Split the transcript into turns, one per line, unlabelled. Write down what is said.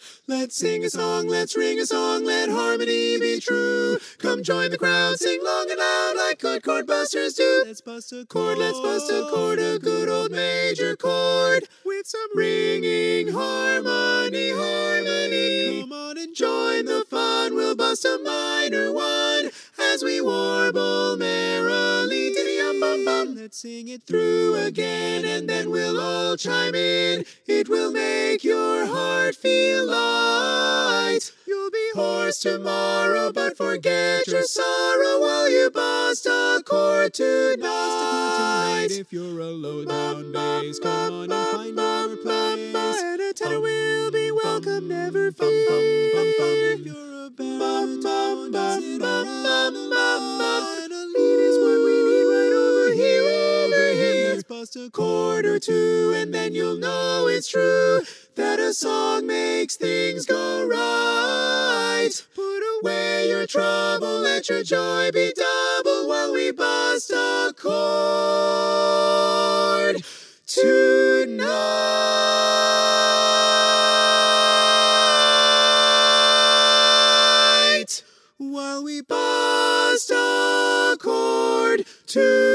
Let's sing a song, let's ring a song, let harmony be true. Come join the crowd, sing long and loud like good chord busters do. Let's bust a chord, a good old major chord. With some ringing harmony. Come on and join the fun, we'll bust a minor one as we warble merrily. Diddy-yum-bum-bum. Let's sing it through again and then we'll all chime in. It will make your heart feel light. You'll be hoarse tomorrow, but forget your sorrow while you bust a chord tonight. If you're a low-down bass, come on and find your place. And a tenor will be welcome, never fear. If you're a baritone, does it around and a lead is what we need right over here. Let's bust a chord or two and then you'll know it's true that a song makes things go right. Put away your trouble, let your joy be double while we bust a chord tonight. While we bust a chord tonight.